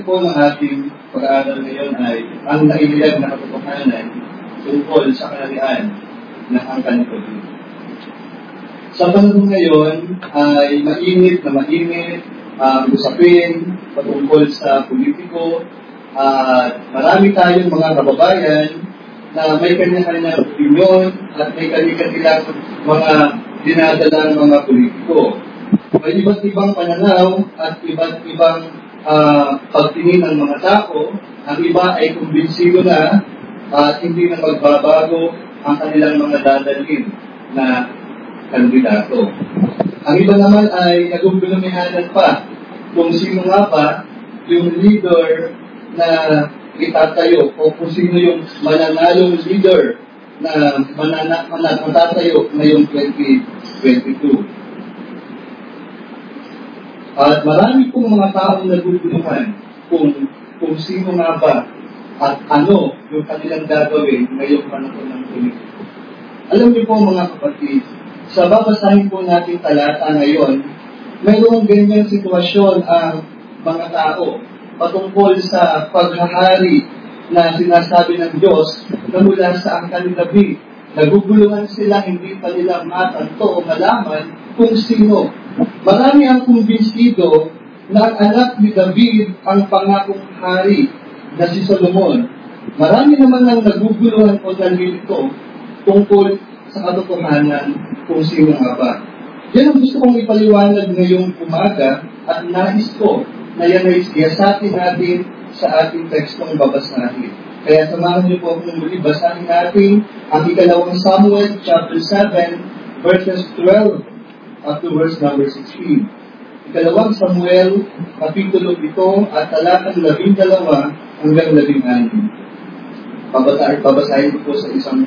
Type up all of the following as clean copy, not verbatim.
Po ng ating pag-aaral ngayon ay ang naibilag na katotohanan tungkol sa kaharian ng angkan ni David. Sa panahon ngayon ay mainit ang usapin patungkol sa politiko at marami tayong mga kababayan na may kanya-kanyang opinyon at may kanya-kanyang mga dinadalang mga politiko. May iba't ibang pananaw at iba't ibang pagtingin ng mga tao. Ang iba ay kumbinsido na at hindi na magbabago ang kanilang mga dadalhin na kandidato. Ang iba naman ay nagugulumihanan pa kung sino nga ba yung leader na itatayo o kung sino yung mananalong leader na matatayo ngayong 2022. At marami pong mga taong naguguluhan kung sino nga ba at ano yung kanilang gagawin ngayong panahon ng politiko. Alam niyo po mga kapatid, sa babasahin po natin talata ngayon, mayroong ganyang sitwasyon ang mga tao patungkol sa paghahari na sinasabi ng Diyos na mula sa angkan ni David. Naguguluhan sila, hindi pa nila matanto o malaman kung sino. Marami ang kumbinsido na ang anak ni David ang pangakong hari na si Solomon. Marami naman ang naguguluhan o nalilito tungkol sa katotohanan kung sino nga ba. Yan ang gusto kong ipaliwanag ngayong umaga at nais ko na yan ay siyasatin natin sa ating tekstong babasahin. Kaya samahan niyo po akong muli basahin natin ang ikalawang Samuel chapter 7 verses 12 up to verse number 16. Ikalawang Samuel, kapitulo 7 at talatang 12 hanggang 16. Babasahin ko po sa isang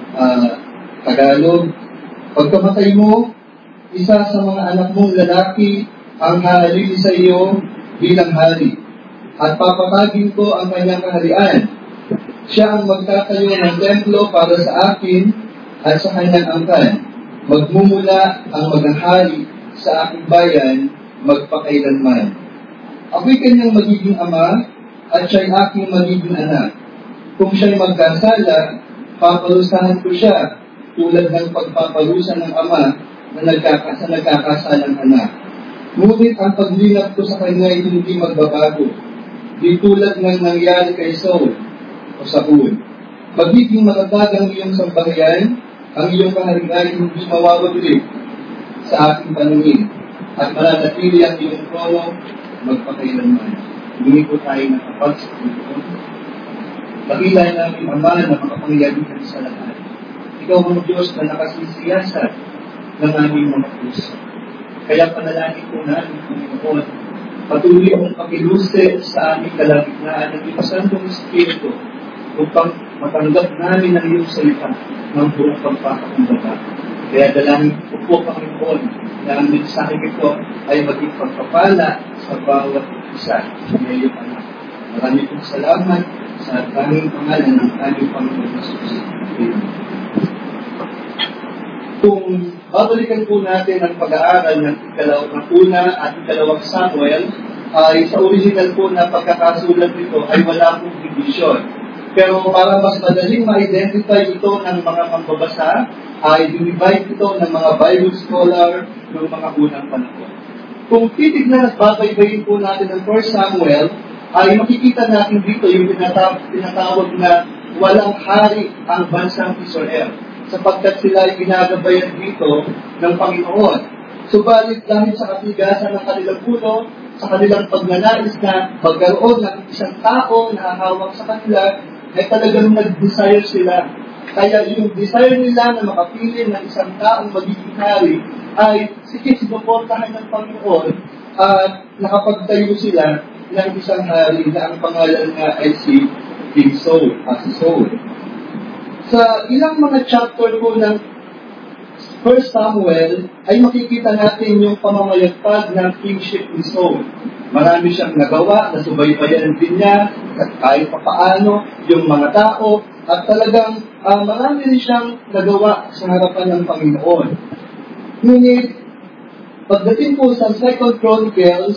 Tagalog. Pagkamatay mo, isa sa mga anak mong lalaki ang hahalili sa iyo bilang hari, at papatagin ko ang kanyang kaharian. Siya ang magtatayo ng templo para sa akin at sa kanyang angkan. Magmumula ang maghahari sa aking bayan magpakailanman. Ako'y kanyang magiging ama at siya'y aking magiging anak. Kung siya'y magkasala, paparusahan ko siya tulad ng pagpaparusa ng ama na nagkakasalang anak. Ngunit ang paglilap ko sa kanya ay hindi magbabago. Di tulad ng nangyari kay Saul o Saul. Magiging matatag ang iyong sambahayan, ang iyong kaharian hindi mawawagli sa aking paningin, at mananatili ang iyong trono magpakailanman. Hindi po tayo nakapag sa Panginoon. Dakila namin Ama na makapangyarihan sa lahat. Ikaw ang Diyos na nakasisiyasat ng aming mga puso. Kaya panalangin po namin, Panginoon, patuloy mong pakilusik sa aming kalagitnaan ng iyong Santong Espiritu upang matanggap namin ang iyong salita ng buong pagpapakambaba. Kaya dalangin ko po, Panginoon, na ang mensahe ito ay maging pagpapala sa bawat isa ng iyong anak. Marami pong salamat sa tanging pangalan ng aming Panginoon Jesus. Kung babalikan po natin ang pag-aaral ng una at ikalawang Samuel, ay sa original po na pagkakasulat nito ay wala pong division. Pero para mas madaling ma-identify ito ng mga mambabasa, ay dinivide ito ng mga Bible scholar ng mga unang panahon. Kung titignan at babaybayin po natin ang 1 Samuel, ay makikita natin dito yung tinatawag na walang hari ang bansang Israel, sapagkat sila ay ginagabayan dito ng Panginoon. Subalit dahil sa katigasan ng kanilang puno, sa kanilang pagnanais na magkaroon ng isang tao na hahawak sa kanila, ay talagang nag-desire sila. Kaya yung desire nila na makapili ng isang taong magiging hari ay sige, sinuportahan ng Panginoon at nakapagtayo sila ng isang hari na ang pangalan nga ay si King Saul, si Saul. Sa ilang mga chapter po ng 1 Samuel ay makikita natin yung pamamayagpag ng kingship ni Saul. Marami siyang nagawa, nasubaybayan din niya, kahit papaano, yung mga tao, at talagang marami rin siyang nagawa sa harapan ng Panginoon. Ngunit, pagdating po sa 2 Chronicles,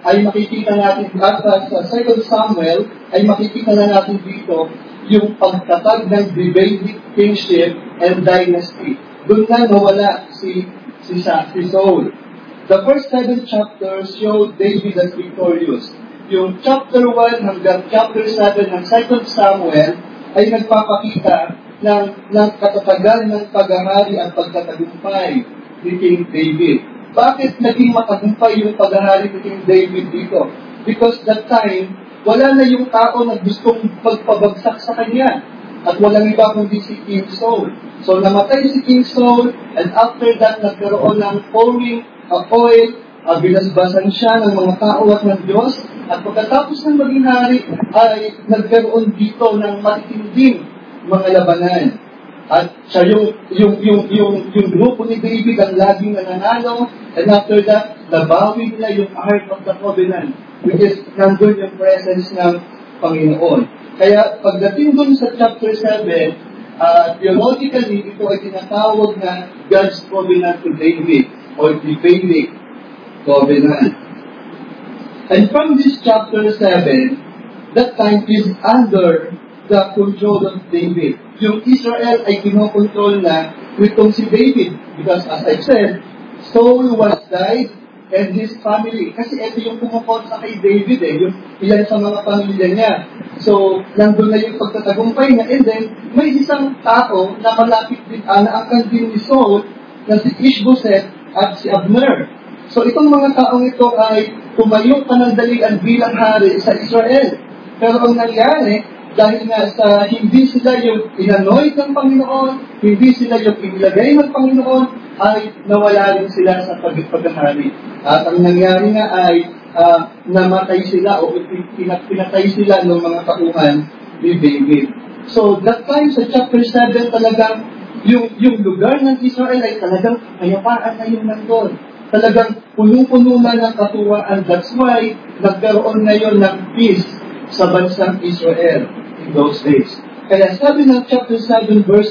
ay makikita natin at sa 2 Samuel ay makikita na natin dito yung pagtatag ng Davidic kingship and dynasty. Doon na nawala si Saul. The first 7 chapters show David as victorious. Yung chapter 1 hanggang chapter 7 ng 2 Samuel ay nagpapakita ng katatagan ng paghahari at pagtatagumpay ni King David. Bakit naging matagumpay yung paghahari ni King David dito? Because that time, wala na yung tao na gustong pagpabagsak sa kanya. At walang iba kundi si King Saul. So namatay si King Saul, and after that, nagkaroon ng pouring of oil, binasbasan siya ng mga tao at ng Diyos, at pagkatapos ng maging hari, ay nagkaroon dito ng matitinding mga labanan. At siya yung grupo ni David ang laging nananalo, and after that, nabawi nila yung Ark of the Covenant, which is nandun yung presence ng Panginoon. Kaya pagdating dun sa chapter 7, theologically, ito ay tinatawag na God's Covenant to David, or Davidic Covenant. And from this chapter 7, that time is under the control of David. Yung Israel ay kinokontrol na nitong si David. Because as I said, Saul was died and his family. Kasi ito yung pumukontra kay David yung ilan sa mga pamilya niya. So, nandun na yung pagtatagumpay niya. And then, may isang tao na malapit din, naangkan din ni Saul, na si Ishbosheth at si Abner. So, itong mga taong ito ay tumayo panandalian bilang hari sa Israel. Pero ang nangyari, dahil nga sa hindi sila yung inanoid ng Panginoon, hindi sila yung inilagay ng Panginoon, ay nawala rin sila sa paghahari. At ang nangyari nga ay namatay sila o pinatay sila ng mga tauhan ni David. So, that time sa chapter 7 talagang yung lugar ng Israel ay talagang kayapaan na yung nandun. Talagang punong-puno na ng katuwaan. That's why nagkaroon ngayon ng peace sa bansang Israel in those days. Kaya sabi ng chapter 7 verse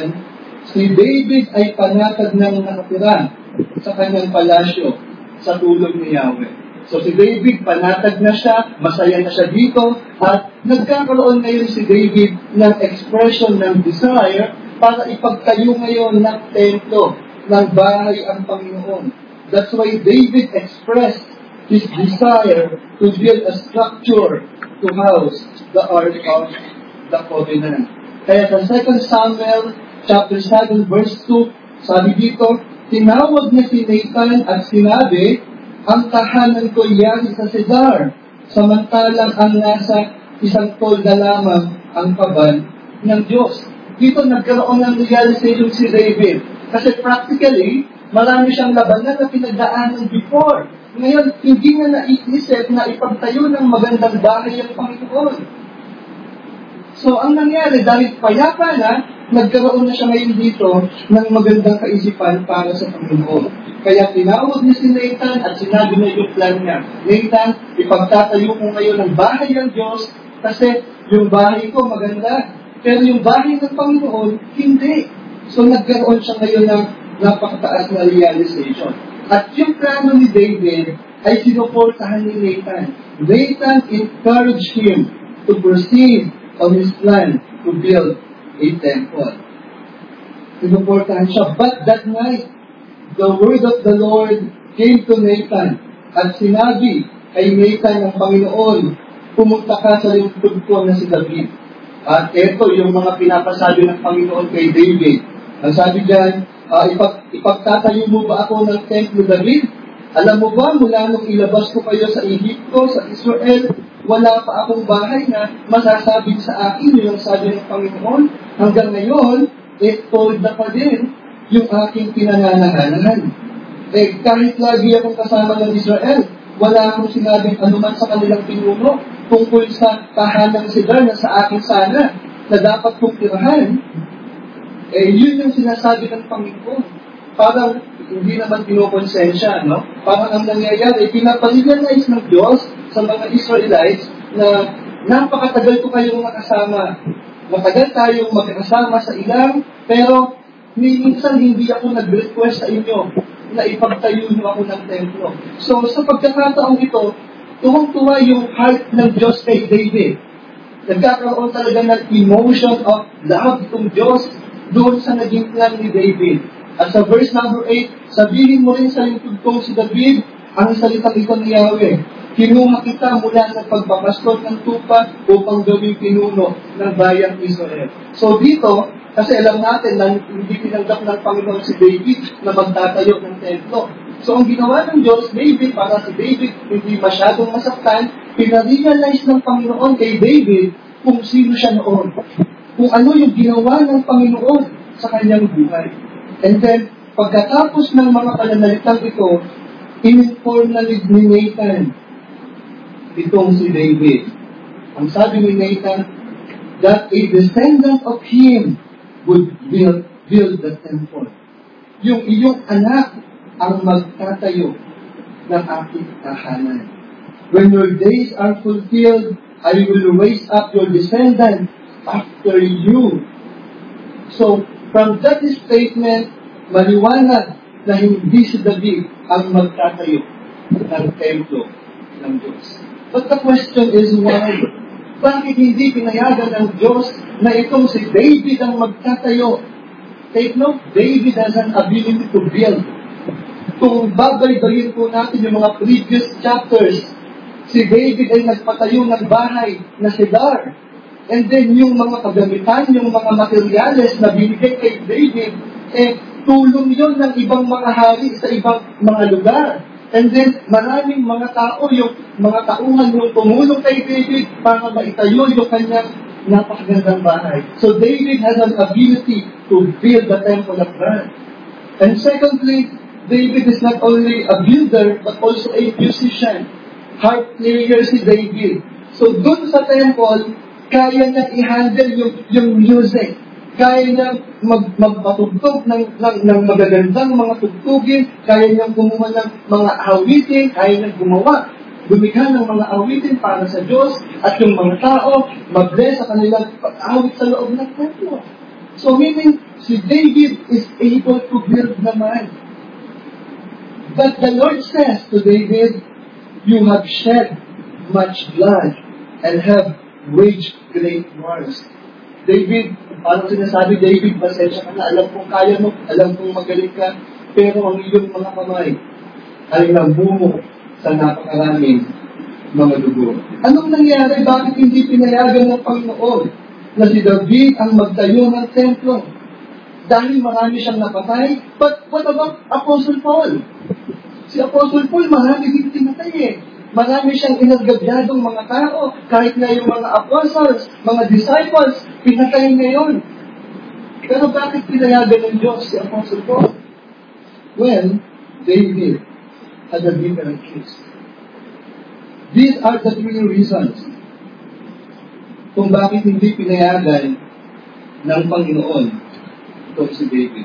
1, si David ay panatag ng nakatira sa kanyang palasyo sa tulog ni Yahweh. So si David panatag na siya, masaya na siya dito, at nagkakaroon ngayon si David ng expression ng desire para ipagtayo ngayon ng templo, ng bahay ang Panginoon. That's why David expressed his desire to build a structure to house the Ark of the Covenant. Kaya sa 2 Samuel chapter 7 verse 2, sabi dito, tinawag niya si Nathan at sinabi, ang tahanan ko yan sa Cedar, samantalang ang nasa isang tolda lamang ang kaban ng Diyos. Dito nagkaroon ng realization si David. Kasi practically, marami siyang labanan na pinagdaanan before. Ngayon, hindi na naiisip na ipagtayo ng magandang bahay ang Panginoon. So, ang nangyari, dahil payapa na, nagkaroon na siya ngayon dito ng magandang kaisipan para sa Panginoon. Kaya tinawag niya si Nathan at sinabi na yung plan niya. Nathan, ipagtatayo ko ngayon ng bahay ng Diyos kasi yung bahay ko maganda. Pero yung bahay ng Panginoon, hindi. So, nagkaroon siya ngayon ng napakataas na realization. At yung plano ni David ay sinuportahan ni Nathan. Nathan encouraged him to proceed on his plan to build a temple. Sinuportahan siya. But that night, the word of the Lord came to Nathan at sinabi kay Nathan ng Panginoon, pumunta ka sa lingkod ko na si David. At ito yung mga pinapasabi ng Panginoon kay David. Ang sabi diyan, ipagtatayo mo ba ako ng templo, David? Alam mo ba, mula nung ilabas ko kayo sa Egypto, sa Israel, wala pa akong bahay na masasabing sa akin, yung sabi ng Panginoon. Hanggang ngayon, told na pa din yung aking pinananahanan. Kahit lagi akong kasama ng Israel, wala akong sinabing anuman sa kanilang pinuno tungkol sa tahanang Cedar na sa akin sana, na dapat kong tirahan. Yun yung sinasabi ng Panginoon. Parang hindi naman kinokonsensya, no? Parang ang nangyayari, pinapaligalize ng Diyos sa mga Israelites na napakatagal ko kayong makasama. Matagal tayong magkasama sa ilang, pero minsan hindi ako nag-request sa inyo na ipagtayo niyo ako ng templo. So, sa pagkakataong ito, tuwang-tuwa yung heart ng Diyos kay David. Nagkakaroon talaga ng emotion of love ng Diyos doon sa naging plan ni David. At sa verse number 8, sabihin mo rin sa lingkod kong si David, ang salitang ito ni Yahweh, kinuha kita mula sa pagpapastot ng tupa upang gawing pinuno ng bayang Israel. So dito, kasi alam natin na hindi tinanggap ng Panginoon si David na magtatayo ng templo. So ang ginawa ng Diyos, David, para si David hindi masyadong masaktan, pinarealize ng Panginoon kay David kung sino siya noon. Kung ano yung ginawa ng Panginoon sa kanyang buhay. And then, pagkatapos ng mga pananalitang ito, in-inform na ni Nathan itong si David. Ang sabi ni Nathan, that a descendant of him would build the temple. Yung iyong anak ang magtatayo ng aking tahanan. When your days are fulfilled, I will raise up your descendant after you. So, from that statement, maliwanag na hindi si David ang magtatayo ng templo ng Diyos. But the question is why? Bakit hindi pinayagan ng Diyos na itong si David ang magtatayo? Take note, David has an ability to build. Kung babaybayin po natin yung mga previous chapters, si David ay nagpatayo ng bahay na cedar. And then yung mga kagamitan, yung mga materyales na binigay kay David, tulong yon ng ibang mga hari sa ibang mga lugar. And then maraming mga tao, yung mga tauhan yung tumulong kay David para maitayo yung kanyang napakagandang bahay. So David has an ability to build the temple of God. And secondly, David is not only a builder but also a musician. Harp player si David. So dun sa temple, kaya niya i-handle yung music. Kaya niya magpatugtog ng magagandang mga tugtugin. Kaya niya gumawa ng mga awitin. Kaya niya lumikha ng mga awitin para sa Diyos. At yung mga tao, mag-bless sa kanilang pag-awit sa loob ng templo. So meaning, si David is able to build naman. But the Lord says to David, you have shed much blood and have waged great wars. David, parang sinasabi, David, pasensya ka na, alam kong kaya mo, alam kong magaling ka, pero ang iyong mga kamay ay nabungo sa napakaraming mga dugo. Anong nangyari? Bakit hindi pinayagan ng Panginoon na si David ang magtayo ng templo? Dahil marami siyang napatay? But what about Apostle Paul? Si Apostle Paul, marami din pinatay eh. Marami siyang inagabyadong mga tao, kahit na yung mga apostles, mga disciples, pinatay ngayon. Pero bakit pinayagan ng Diyos si Apostle Paul? Well, David had a different case. These are the three reasons kung bakit hindi pinayagan ng Panginoon itong si David.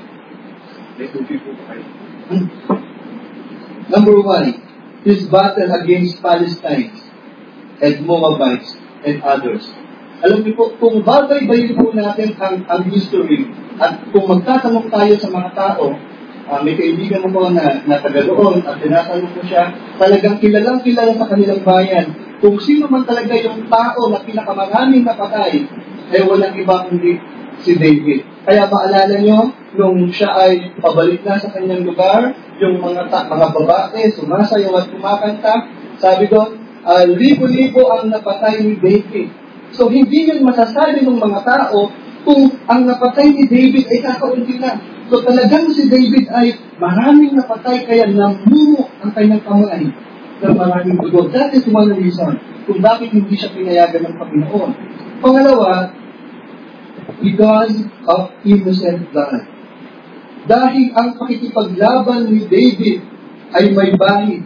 Number one, his battle against Palestine and Moabites and others. Alam niyo po, kung babaybayin po natin ang history at kung magtatanong tayo sa mga tao, may kaibigan mo po na taga doon at tinatanong ko siya, talagang kilalang-kilala sa kanilang bayan. Kung sino man talaga yung tao na pinakamaraming napatay, ay walang iba kundi si David. Kaya maalala nyo, nung siya ay pabalik na sa kanyang lugar, yung mga babae, sumasayaw at kumakanta, sabi doon, libo-libo ang napatay ni David. So, hindi yun masasabi ng mga tao kung ang napatay ni David ay kakaunti na. So, talagang si David ay maraming napatay, kaya namuno ang kanyang kamay ng maraming dugo. That is one reason kung bakit hindi siya pinayagan ng Panginoon. Pangalawa, because of innocent blood. Dahil ang pakikipaglaban ni David ay may bahid.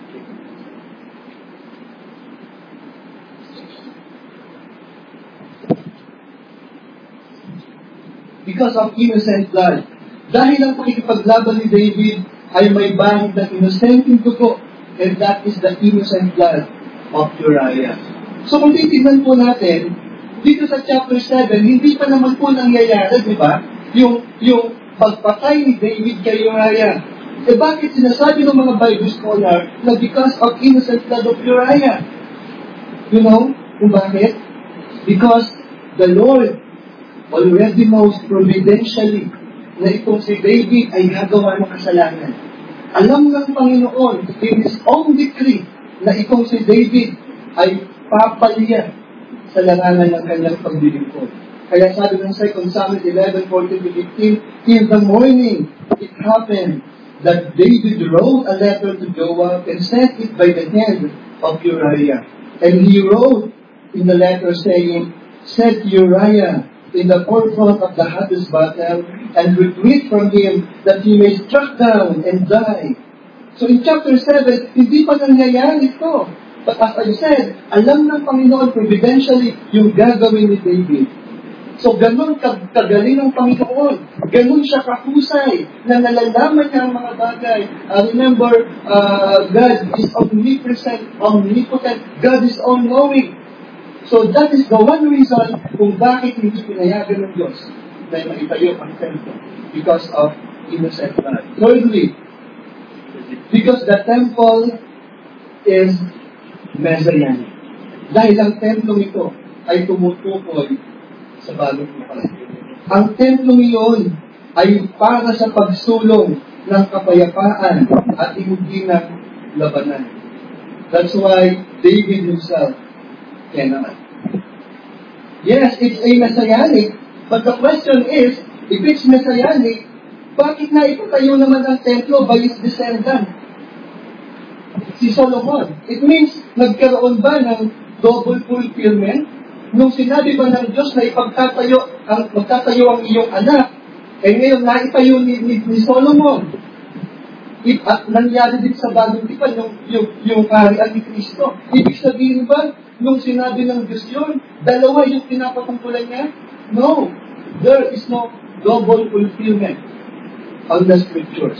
Because of innocent blood. Dahil ang pakikipaglaban ni David ay may bahid ng inosenteng dugo, and that is the innocent blood of Uriah. So kung titignan po natin, dito sa chapter 7, hindi pa naman po nangyayari, di ba? Yung pagpatay ni David kay Uriah. Bakit sinasabi ng mga Bible scholar na because of innocent blood of Uriah? You know, kung bakit? Because the Lord already knows providentially na itong si David ay gagawa ng kasalanan. Alam ng Panginoon in His own decree na itong si David ay papaliyan sa larangan ng kanyang paglilingkod. Kaya sabi ng 2 Samuel 11:14-15, in the morning it happened that David wrote a letter to Joab and sent it by the hand of Uriah. And he wrote in the letter saying, set Uriah in the forefront of the hottest battle and retreat from him that he may struck down and die. So in chapter 7, hindi pa nangyayari ito. But as I said, alam ng Panginoon providentially yung gagawin ni David. So ganun kagaling ng Panginoon. Ganun siya kahusay na nalalaman niya ang mga bagay. Remember, God is omnipotent. God is all-knowing. So that is the one reason kung bakit hindi pinayagan ng Diyos na maitayo ang temple. Because of innocent blood. Thirdly, because the temple is messianic. Dahil ang templong ito ay tumutukoy sa bagong lupa. Ang templong iyon ay para sa pagsulong ng kapayapaan at hindi ng labanan. That's why David himself cannot. Yes, it's a messianic, but the question is, if it's messianic, bakit na ipatayo naman ang templo by his descendant? Si Solomon. It means, nagkaroon ba ng double fulfillment? Nung sinabi ba ng Diyos na magtatayo ang iyong anak, ngayon naitayo ni Solomon. At nangyari din sa bagong tipan yung kaharian ni Kristo. Ibig sabihin ba, nung sinabi ng Diyos yun, dalawa yung pinapatungkulan niya? No. There is no double fulfillment on the scriptures.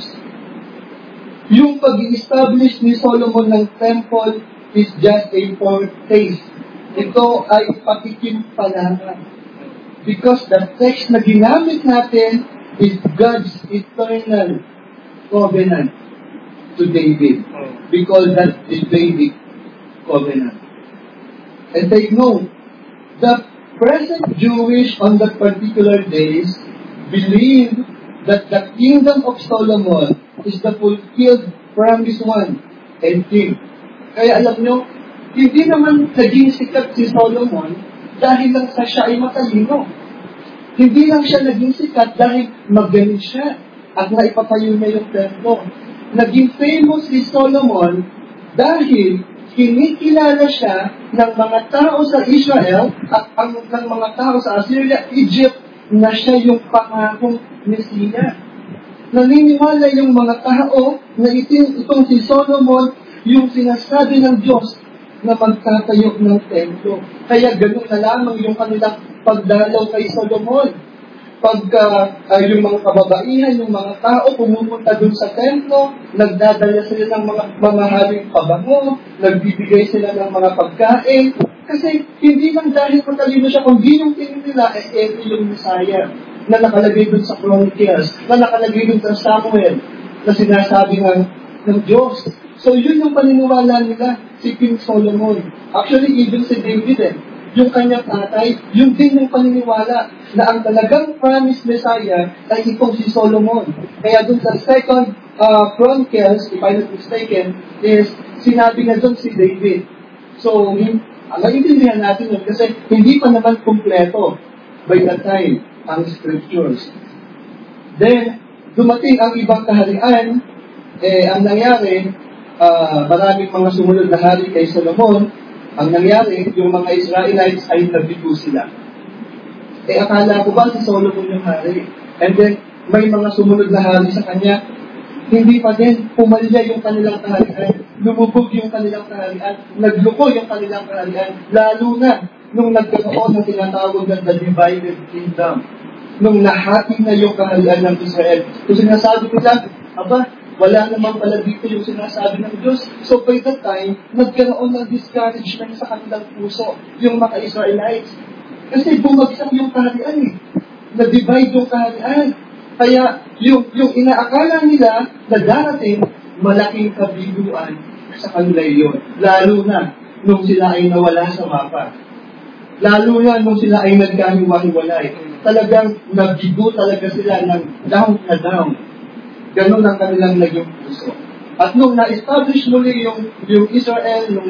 Yung pag-i-establish ni Solomon ng temple is just a foretaste. Ito ay patikim pa lamang. Because the text na ginamit natin is God's eternal covenant to David. Because that is David's covenant. And take note, the present Jewish on that particular days believe that the kingdom of Solomon is the fulfilled promised one and king. Kaya alam nyo, hindi naman naging sikat si Solomon dahil lang sa siya ay matalino. Hindi lang siya naging sikat dahil magaling siya at naipatayo niya yung templo. Naging famous si Solomon dahil kinikilala siya ng mga tao sa Israel at ng mga tao sa Assyria, Egypt, na siya yung pangakong Mesiya. Naniniwala yung mga tao na itong si Solomon yung sinasabi ng Diyos na magtatayo ng templo. Kaya ganun na lamang yung kanilang pagdalaw kay Solomon. Pagka yung mga kababaihan, yung mga tao pumupunta dun sa templo, nagdadala sila ng mga mamahaling pabango, nagbibigay sila ng mga pagkain. Kasi hindi lang dahil matalino siya, kundi yung tingin nila, ito yung Messiah na nakalagay dun sa Chronicles, na nakalagay dun sa Samuel, na sinasabi ng Diyos. So yun yung paniniwala nila, si King Solomon. Actually, even si David, yung kanyang tatay, yun din yung paniniwala na ang talagang promised Messiah ay itong si Solomon. Kaya dun sa 2 Chronicles, if I'm not mistaken, is sinabi na dun si David. So, naiintindihan natin yun kasi hindi pa naman kumpleto by that time ang scriptures. Then, dumating ang ibang kaharian, ang nangyari, maraming mga sumunod na hari kay Solomon. Ang nangyari, yung mga Israelites ay nabigo sila. Akala ko ba si Solomon yung hari? And then, may mga sumunod na hari sa kanya, hindi pa din pumalya yung kanilang kaharian, lumubog yung kanilang kaharian, nagluko yung kanilang kaharian, lalo na nung nagkaroon ng tinatawag na the divided kingdom. Nung nahati na yung kaharian ng Israel. Kung sinasabi ko lang, wala naman pala dito yung sinasabi ng Diyos. So by that time, nagkaroon ng discouragement sa kanilang puso, yung mga Israelites. Kasi bumagsak yung kaharian . Na-divide yung kaharian. Kaya yung inaakala nila na darating, malaking kabiguan sa kanila yun. Lalo na nung sila ay nawala sa mapa. Lalo na nung sila ay nagkahiwa-hiwalay. Talagang nabigo talaga sila ng down na down. Ganun ang kanilang naging puso. At nung na-establish muli yung Israel noong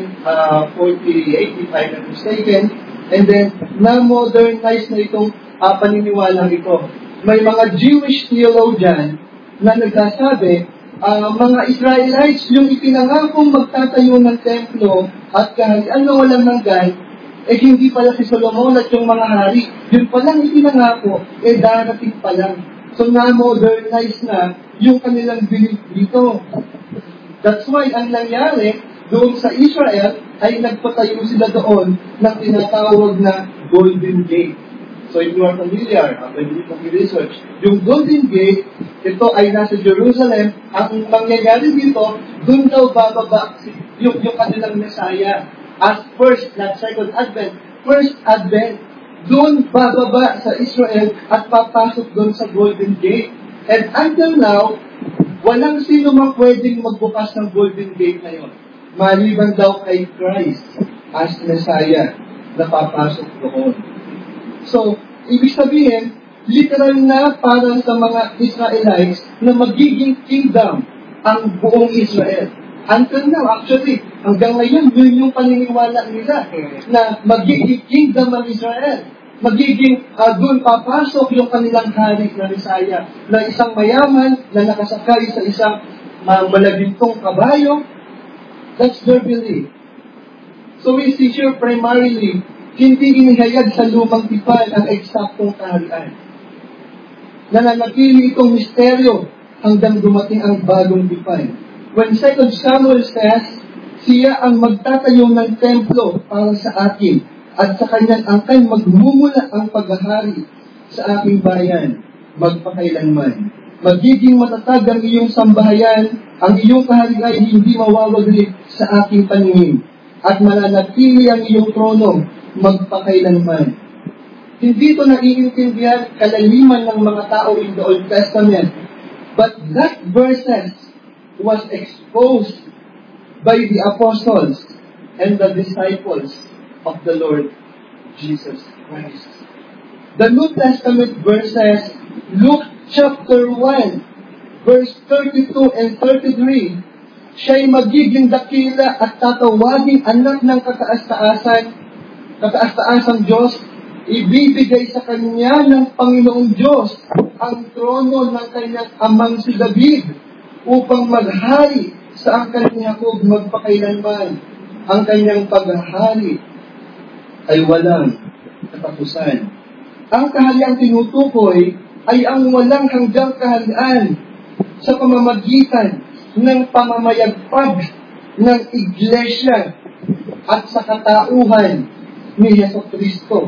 1948, if I'm not mistaken, and then na-modernize na itong paniniwalang ito. May mga Jewish theologian na nagsasabi, mga Israelites, yung ipinangakong magtatayo ng templo at kaharian na walang hanggan, hindi pala si Solomon at yung mga hari. Yun palang ipinangako, darating pa lang. So na-modernize na yung kanilang belief dito. That's why ang nangyari doon sa Israel ay nagpatayo sila doon ng tinatawag na Golden Gate. So if you are familiar, pwede mo i-research. Yung Golden Gate, ito ay nasa Jerusalem. Ang mangyayari dito, doon daw bababa yung kanilang Messiah as first, not second advent, first advent. Doon bababa sa Israel at papasok doon sa Golden Gate. And until now, walang sino mang pwedeng magbukas ng Golden Gate na yun. Maliban daw kay Christ as Messiah na papasok doon. So, ibig sabihin, literal na para sa mga Israelites na magiging kingdom ang buong Israel. Until now, actually, hanggang ngayon, yun yung paniniwala nila na magiging kingdom ng Israel. Magiging doon papasok yung kanilang hari na Messiah, na isang mayaman na nakasakay sa isang malagintong kabayo. That's their belief. So we see here primarily, hindi inihayag sa lumang tipan ang eksaktong kaharian. Nananatili itong misteryo hanggang dumating ang bagong tipan. When 2 Samuel says, siya ang magtatayo ng templo para sa akin, at sa kanyang angkan magmumula ang paghahari sa aking bayan, magpakailanman. Magiging matatag ang iyong sambahayan, ang iyong kaharian ay hindi mawawaglit sa aking paningin, at mananatili ang iyong trono, magpakailanman. Hindi ito naiintindihan kalaliman ng mga tao in the Old Testament, but that verses was exposed by the apostles and the disciples of the Lord Jesus Christ. The New Testament verses, Luke chapter 1, verse 32 and 33, siya'y magiging dakila at tatawaging anak ng kataas-taasang Diyos, ibibigay sa kanya ng Panginoong Diyos ang trono ng kanyang amang si David upang maghari sa angkan ni Jacob magpakailanman. Ang kanyang paghahari ay walang katapusan. Ang kahariang tinutukoy ay ang walang hanggang kaharian sa pamamagitan ng pamamayagpag ng Iglesia at sa katauhan ni Jesucristo.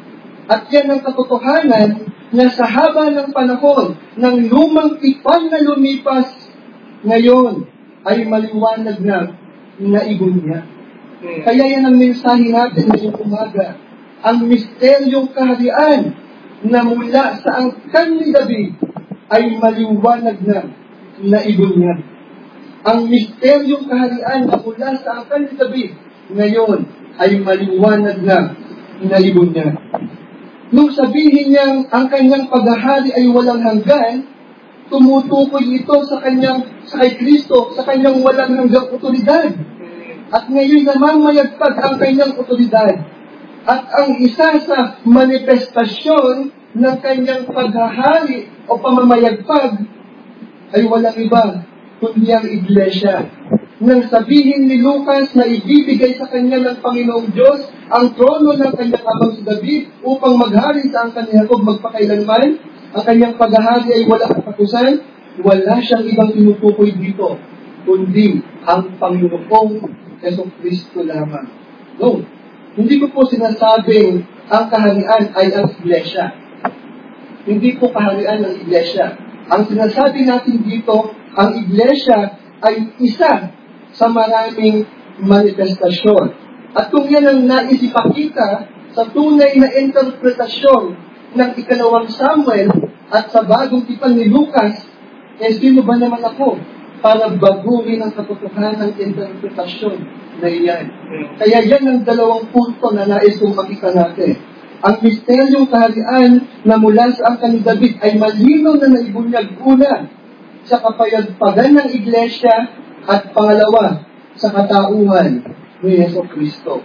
At yan ang katotohanan na sa haba ng panahon ng lumang tipan na lumipas, ngayon ay maliwanag na naibon niya. Kaya yan ang mensahe natin ngayong umaga. Ang misteryong kaharian na mula sa angkan ni David ay maliwanag na naibon niya. Ang misteryong kaharian na mula sa angkan ni David ngayon ay maliwanag na naibon niya. Nung sabihin niyang ang kanyang paghahari ay walang hanggan, tumutukoy ito sa kay Kristo, sa kanyang walang hanggang otoridad. At ngayon namamayagpag ang kanyang otoridad. At ang isa sa manifestasyon ng kanyang paghahari o pamamayagpag ay walang iba kundi ang Iglesia. Nang sabihin ni Lucas na ibibigay sa kanya ng Panginoong Diyos ang trono ng kanyang amang si David upang maghari sa angkan ni Jacob magpakailanman, ang kanyang paghahari ay walang katapusan, wala siyang ibang tinutukoy dito kundi ang Panginoong Jesucristo lamang. No, hindi ko po sinasabing ang kaharian ay ang Iglesia. Hindi po kaharian ng Iglesia. Ang sinasabi natin dito, ang Iglesia ay isa sa maraming manifestasyon. At kung yan ang naisipakita sa tunay na interpretasyon ng ikalawang Samuel, At sa bagong tipan ni Lucas, sino ba naman ako para baguhin ang katotohanan ng interpretasyon na iyan? Kaya yan ang dalawang punto na nais kong makita natin. Ang misteryong kaharian na mula sa angkan ni David ay malinaw na naibunyag una sa kapayagpagan ng iglesia at pangalawa sa katauhan ni Jesucristo.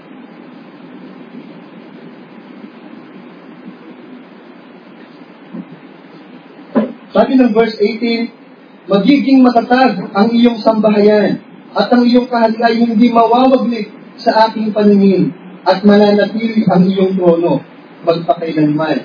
Sabi ng verse 18, magiging matatag ang iyong sambahayan at ang iyong kaharian ay hindi mawawaglit sa aking paningin at mananatili ang iyong trono magpakailanman.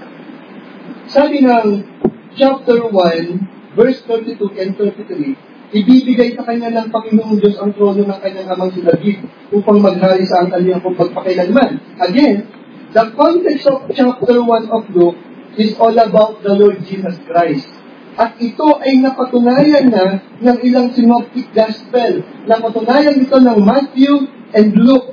Sabi ng chapter 1, verse 32 and 33, ibibigay sa kanya ng Panginoong Diyos ang trono ng kanyang amang si David upang maghari sa ang kanyang magpakailanman. Again, the context of chapter 1 of Luke is all about the Lord Jesus Christ. At ito ay napatunayan na ng ilang synoptic gospel. Napatunayan ito ng Matthew and Luke.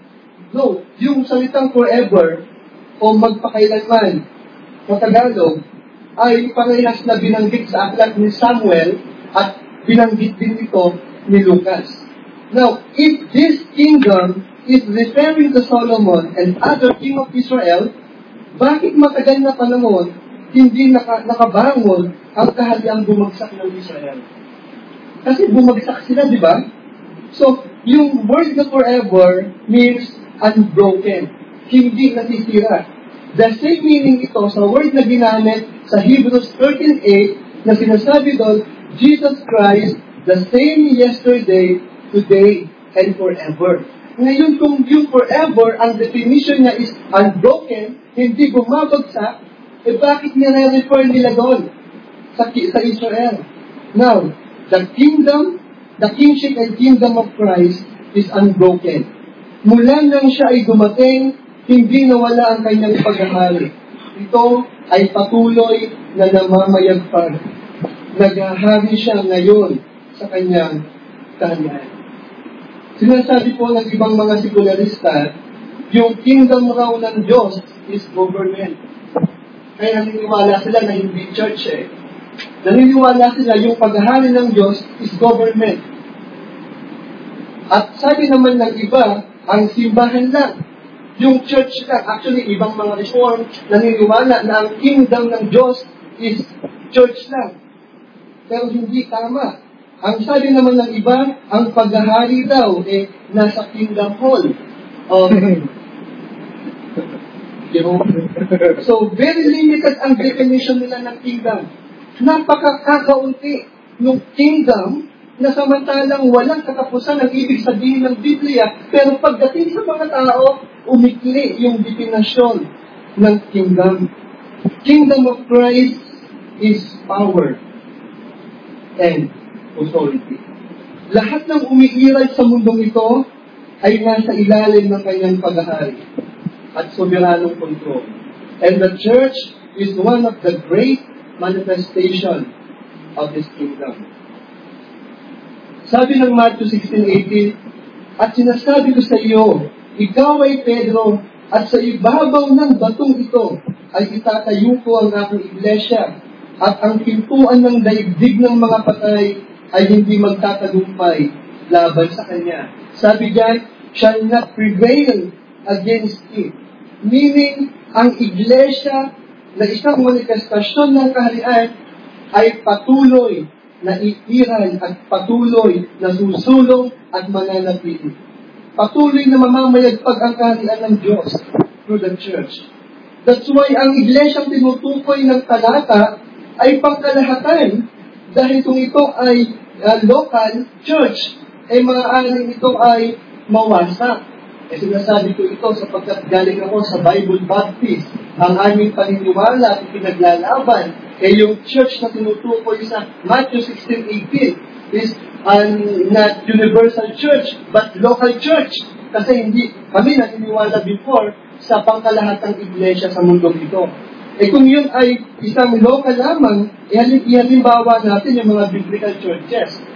No, yung salitang forever o magpakailanman sa Tagalog ay parehas na binanggit sa aklat ni Samuel at binanggit din ito ni Lucas. Now, if this kingdom is referring to Solomon and other king of Israel, bakit matagal na panahon hindi nakabangon ang kahariang bumagsak ng Israel? Kasi bumagsak sila, di ba? So, yung word na forever means unbroken. Hindi nasisira. The same meaning ito sa word na ginamit sa Hebrews 13:8 na sinasabi doon, Jesus Christ, the same yesterday, today, and forever. Ngayon, kung yung forever, ang definition niya is unbroken, hindi bumabagsak, bakit nire-refer nila doon sa Israel? Now, the kingship and kingdom of Christ is unbroken. Mula nang siya ay dumating, hindi nawala ang kanyang paghahari. Ito ay patuloy na namamayagpag. Naghahari siya ngayon sa kanyang kaharian. Sinasabi po ng ibang mga sekularista, yung kingdom raw ng Diyos is government. Kaya naniniwala sila na hindi church eh. Naniniwala sila yung paghahari ng Diyos is government. At sabi naman ng iba, ang simbahan lang. Yung church lang. Actually, ibang mga reform naniniwala na ang kingdom ng Diyos is church lang. Pero hindi tama. Ang sabi naman ng iba, ang paghahari daw nasa kingdom hall. So, very limited ang definition nila ng kingdom. Napakakaunti ng kingdom na samantalang walang katapusan ang ibig sabihin ng Biblia, pero pagdating sa mga tao, umikli yung definasyon ng kingdom. Kingdom of Christ is power and authority. Lahat ng umiiral sa mundong ito ay nasa ilalim ng kanyang paghahari at soberanong control. And the church is one of the great manifestation of this kingdom. Sabi ng Matthew 16:18, at sinasabi ko sa iyo, ikaw ay Pedro, at sa ibabaw ng batong ito ay itatayo ko ang aking iglesia, at ang pintuan ng daigdig ng mga patay ay hindi magtatagumpay laban sa kanya. Sabi diyan, shall not prevail against it. Meaning, ang iglesia na isang manifestasyon ng kaharian ay patuloy na iiral at patuloy na susulong at mananatili. Patuloy na mamamayagpag ang kaharian ng Diyos through the church. That's why ang iglesyang tinutukoy ng talata ay pangkalahatan dahil kung ito ay local church, maaaring ito ay mawasak. Sinasabi ko ito sapagkat galing ako sa Bible Baptist. Ang aming paniniwala at pinaglalaban yung church na tinutukoy sa Matthew 16:18 is not universal church but local church. Kasi hindi kami naniniwala before sa pangkalahatang iglesia sa mundong ito. Kung yun ay isang local lamang, ihalimbawa natin yung mga biblical churches.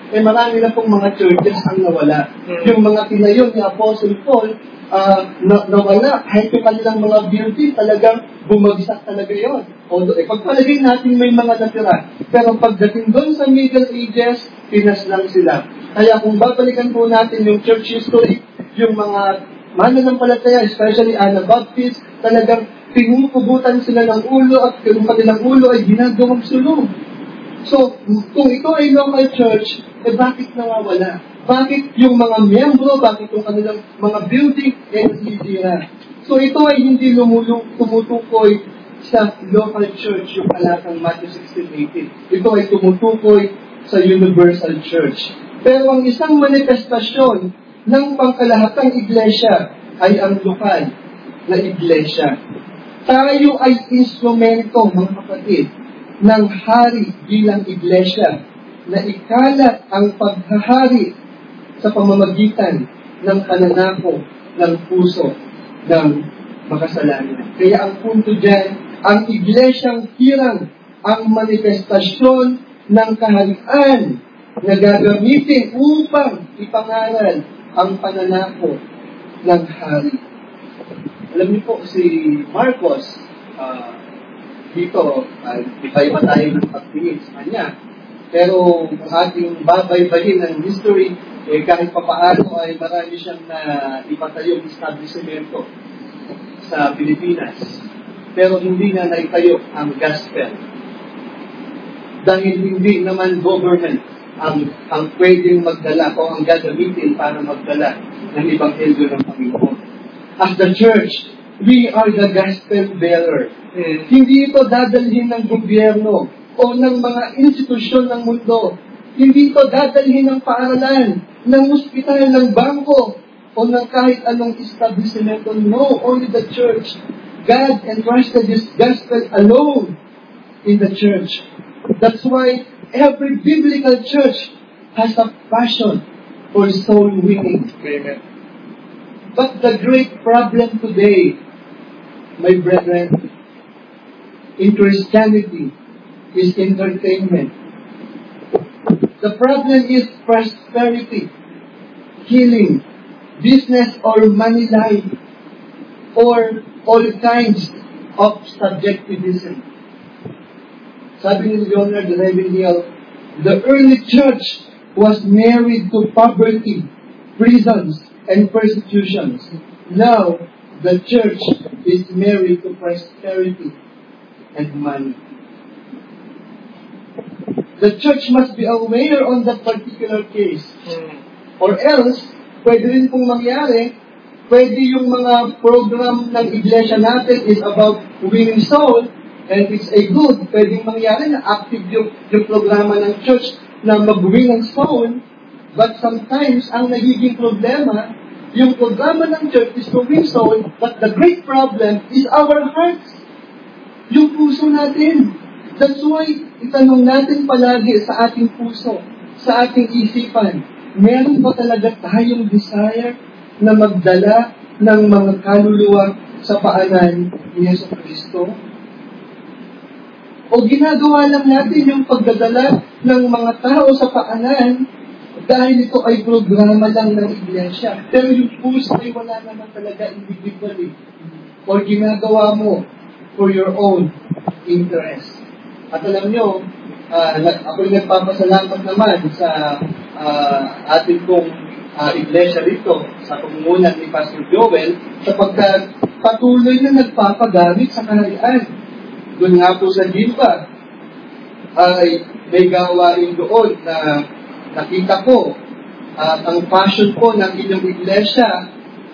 marami na pong mga churches ang nawala. Yung mga tinayo ni Apostle Paul, nawala. Kahit yung kanilang mga building, talagang bumagsak talaga yun. Although, pagpalagay natin may mga natira. Pero pagdating doon sa Middle Ages, pinas lang sila. Kaya kung babalikan po natin yung church history, yung mga mananampalataya, especially Anabaptist, talagang pinupugutan sila ng ulo at yung kanilang ulo ay ginagawang sulong. So, kung ito ay local church, bakit nawawala? Bakit yung mga miyembro, bakit yung kanilang mga building ay nasisira? So, ito ay hindi tumutukoy sa local church, yung talatang Matthew 16:18. Ito ay tumutukoy sa universal church. Pero ang isang manifestasyon ng pangkalahatang iglesia ay ang lokal na iglesia. Tayo ay instrumento, mga kapatid, ng hari bilang iglesia na ikalat ang paghahari sa pamamagitan ng pananako ng puso ng makasalanan. Kaya ang punto dyan, ang iglesyang hirang ang manifestasyon ng kaharian na gagamitin upang ipangaral ang pananako ng hari. Alam niyo po, si Marcos, dito, iba-iba tayo ng pagtingin sa kanya. Pero kung ating babaybayin ng history, kahit papaano ay marami siyang ipatayong establishmento sa Pilipinas. Pero hindi na naitayo ang gospel. Dahil hindi naman government ang pwedeng magdala o ang gagamitin para magdala ng Ebanghelyo ng Panginoon. As the church, we are the gospel bearer. Hindi ito dadalhin ng gobyerno o ng mga institusyon ng mundo. Hindi ito dadalhin ng paaralan, ng ospital, ng bangko, o ng kahit anong establishment. No, only the church. God entrusted His gospel alone in the church. That's why every biblical church has a passion for soul winning. Amen. But the great problem today, my brethren, in Christianity is entertainment. The problem is prosperity, healing, business or money life, or all kinds of subjectivism. Sabi ni Leonard Ravenhill, the early church was married to poverty, prisons, and persecutions. Now, the church is married to prosperity and money. The church must be aware on that particular case. Or else, pwede rin pong mangyari, pwede yung mga program ng iglesia natin is about winning soul, and it's a good, pwedeng mangyari na active yung programa ng church na mag-win ng soul, but sometimes, ang nagiging problema, yung programa ng church is to win soul, but the great problem is our hearts. Yung puso natin. That's why, itanong natin palagi sa ating puso, sa ating isipan, meron ba talaga tayong desire na magdala ng mga kaluluwa sa paanan ni Yesu Kristo? O ginagawa lang natin yung pagdadala ng mga tao sa paanan dahil ito ay programa lang ng iglesia. Pero yung puso ay wala naman talaga individually. O ginagawa mo for your own interest. At alam nyo, ako'y nagpapasalamat naman sa ating pong iglesia rito, sa pamumunan ni Pastor Joel, sapagkat patuloy na nagpapagamit sa kaharian. Doon nga po sa Gimba, ay may gawain doon na nakita ko at ang passion po ng inyong iglesia,